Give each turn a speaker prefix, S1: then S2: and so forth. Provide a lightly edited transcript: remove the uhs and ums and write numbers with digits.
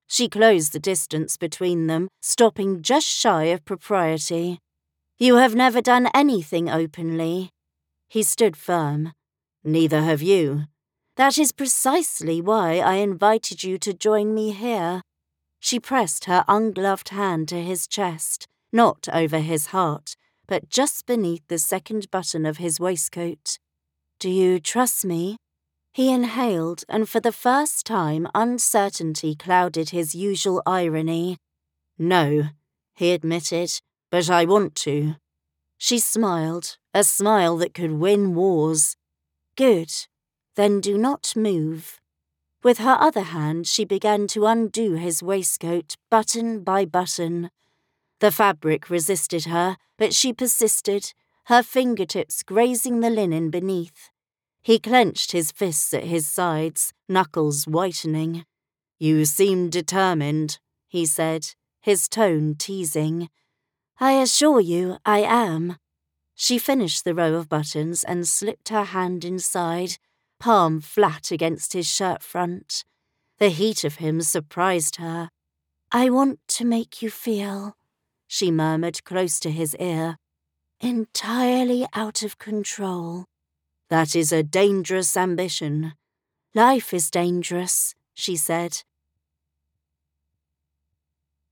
S1: She closed the distance between them, stopping just shy of propriety. You have never done anything openly. He stood firm. Neither have you. That is precisely why I invited you to join me here. She pressed her ungloved hand to his chest, not over his heart, but just beneath the second button of his waistcoat. Do you trust me? He inhaled, and for the first time uncertainty clouded his usual irony. No, he admitted, but I want to. She smiled, a smile that could win wars. Good. Then do not move. With her other hand, she began to undo his waistcoat, button by button. The fabric resisted her, but she persisted, her fingertips grazing the linen beneath. He clenched his fists at his sides, knuckles whitening. You seem determined, he said, his tone teasing. I assure you I am. She finished the row of buttons and slipped her hand inside, palm flat against his shirt front. The heat of him surprised her. I want to make you feel, she murmured close to his ear, entirely out of control. That is a dangerous ambition. Life is dangerous, she said,